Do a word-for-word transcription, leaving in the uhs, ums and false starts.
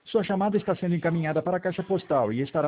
Sua chamada está sendo encaminhada para a caixa postal e estará